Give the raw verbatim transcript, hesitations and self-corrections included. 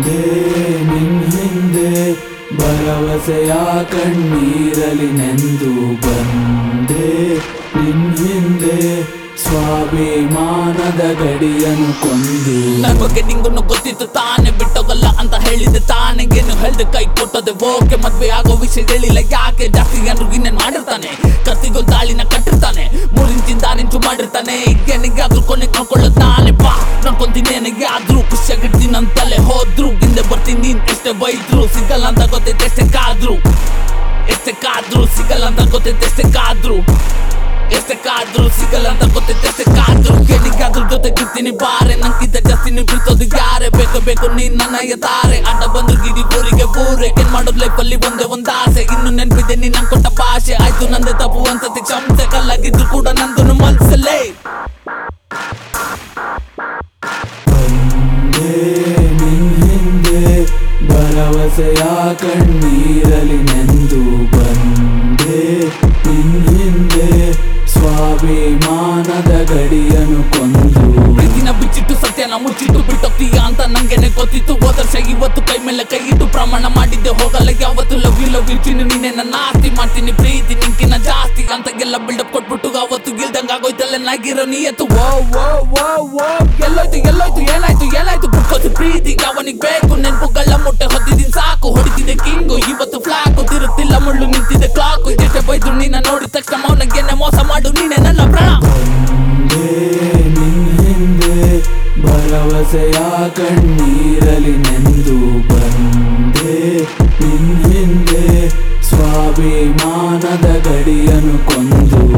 ಬಂದೆ ನಿನ್ ಹಿಂದೆ ಭರವಸೆಯ ಕಣ್ಣೀರಲಿ ನೆಂದು ಬಂದೆ ನಿನ್ ಹಿಂದೆ ಸ್ವಾಭಿಮಾನದ ಗಡಿಯನ್ನು ಕೊಂದು. ನನ್ನ ಬಗ್ಗೆ ನಿಂಗೂ ಗೊತ್ತಿತ್ತು ತಾನೆ, ಬಿಟ್ಟೋಗಲ್ಲ ಅಂತ ಹೇಳಿದೆ ತಾನೆ. ಏನು ಹೇಳ್ದೆ ಕೈ ಕೊಟ್ಟದೆ ಓಕೆ, ಮದ್ವೆ ಆಗೋ ವಿಷಯ ಹೇಳಿಲ್ಲ ಯಾಕೆ. ಜಾಸ್ತಿ ಜನರು ಇನ್ನೇನ್ ಮಾಡಿರ್ತಾನೆ, ಕತ್ತಿಗೂ ತಾಳಿನ ಕಟ್ಟಿರ್ತಾನೆ, ಮೂರಿಂಚಿಂದ ನಿಂಚು ಮಾಡಿರ್ತಾನೆ. ಏನಿಗಾದ್ರೂ ಕೊನೆ ನೋಡ್ಕೊಳ್ಳೋದು ನಾನೇ, ಬಾ ನೋಡ್ಕೊಂತೀನಿ. ಏನಿಗಾದ್ರೂ ಖುಷಿಯಾಗಿರ್ತೀನಿ ಅಂತಲೇ ಹೋದ್ರು, ಹಿಂದೆ ಬರ್ತೀನಿ ನೀನ್ ಎಷ್ಟೇ ಬೈದ್ರು. ಸಿಗಲ್ಲ ಅಂತ ಗೊತ್ತೈತೆ ಎಷ್ಟೇ ಕಾದ್ರು, ಎಷ್ಟೇ ಕಾದ್ರು ಸಿಗಲ್ಲ ಅಂತ ಗೊತ್ತೈತೆ ಎಷ್ಟೇ ಕಾದ್ರು, ಎಷ್ಟೇ ಕಾದ್ರು ಸಿಗಲ್ಲ ಅಂತ ಗೊತ್ತೈತೆ ಎಷ್ಟೇ ಕಾದ್ರು. ಏನಿಗಾದ್ರೂ ಜೊತೆಗಿರ್ತೀನಿ ಬಾರೆ, ನಂಗಿಂತ ಜಾಸ್ತಿ ನೀವು ಬಿಡ್ಸೋದು ಯಾರೇ. ಬೇಕು ಬೇಕು ನೀನ್ ನನ್ನ ಎತ್ತಾರೆ, ಅಡ್ಡ ಬಂದ್ರು ಗಿಡಿ ಊರಿಗೆ ಊರೇ. ಏನ್ ಮಾಡೋದ್ ಲೈಫಲ್ಲಿ ಒಂದೇ ಒಂದ್ ಆಸೆ, ಇನ್ನು ನೆನ್ಪಿದೆ ನೀನ್ ನಂಗೆ ಕೊಟ್ಟ ಭಾಷೆ. ಆಯ್ತು ನಂದೇ ತಪ್ಪು ಅನ್ಸತಿ ಕ್ಷಮತೆ, ಕಲ್ಲಾಗಿದ್ರು ಕೂಡ ನಂದು ಮನ್ಸಲ್ಲೇ. ಬಂದೆ ನಿನ್ ಹಿಂದೆ ಭರವಸೆಯ ಕಣ್ಣೀರಲಿ ನೆಂದು ಬಂದೆ ನಿನ್ ಹಿಂದೆ ಸ್ವಾಭಿಮಾನದ ಗಡಿಯನ್ನು ಕೊಂದು. ಪ್ರೀತಿನ ಬಿಚ್ಚಿಟ್ಟು ಸತ್ಯನ ಮುಚ್ಚಿಟ್ಟು ಬಿಟ್ಟೋಗ್ತೀಯ ಅಂತ ನಂಗೆನೆ ಗೊತ್ತಿತ್ತು. ಹೋದರ್ಷ ಇವತ್ತು ಕೈ ಮೇಲೆ ಕೈ ಇಟ್ಟು ಪ್ರಮಾಣ ಮಾಡಿದ್ದೆ ಹೋಗಲ್ಲ ಯಾವತ್ತು. Love you love you Chinnu ನೀನೆ ನನ್ನ ಆಸ್ತಿ, ಮಾಡ್ತೀನಿ ಪ್ರೀತಿ ನಿಂಕಿನ ಜಾಸ್ತಿ ಅಂತ ಎಲ್ಲ ಬಿಲ್ಡಪ್ ಕೊಟ್ಬಿಟ್ಟು ಅವತ್ತು ಗಿಲ್ದಂಗ ಆಗೋಯ್ತಲ್ಲ ನಾಗಿರೋ ನೀಯತ್ತು. ಓ ಓ ಓ ಓ ಎಲ್ಲೋಯ್ತು ಎಲ್ಲೋಯ್ತು ಏನಾಯ್ತು ಏನಾಯ್ತು ಬಿಟ್ಕೋದು ಪ್ರೀತಿ. ಯಾವನಿಗ್ ಬೇಕು ನೆನ್ಪುಗಳ ಮುಟ್ಟೆ ಹೊತ್ತಿದ್ದೀನಿ ಸಾಕು. ಹೊಡಿತಿದೆ ಕಿಂಗು ಇವತ್ತು ಫ್ಲಾಕು, ತಿರುತ್ತಿಲ್ಲ ಮುಳ್ಳು ನಿಂತಿದೆ ಕ್ಲಾಕು. ಎಷ್ಟೇ ಬೈದ್ರು ನೀನ ನೋಡಿದ ತಕ್ಷಣ ಮೌನಗೆನೆ ಮೋಸ ಮಾಡು ನೀನೆ ನನ್ನ ಪ್ರಾಣ. ಬಂದೆ ನಿನ್ ಹಿಂದೆ ಭರವಸೆಯ ಕಣ್ಣೀರಲಿ ನೆಂದು ಬಂದೆ ನಿನ್ ಹಿಂದೆ ಸ್ವಾಭಿಮಾನದ ಗಡಿಯನ್ನು ಕೊಂದು.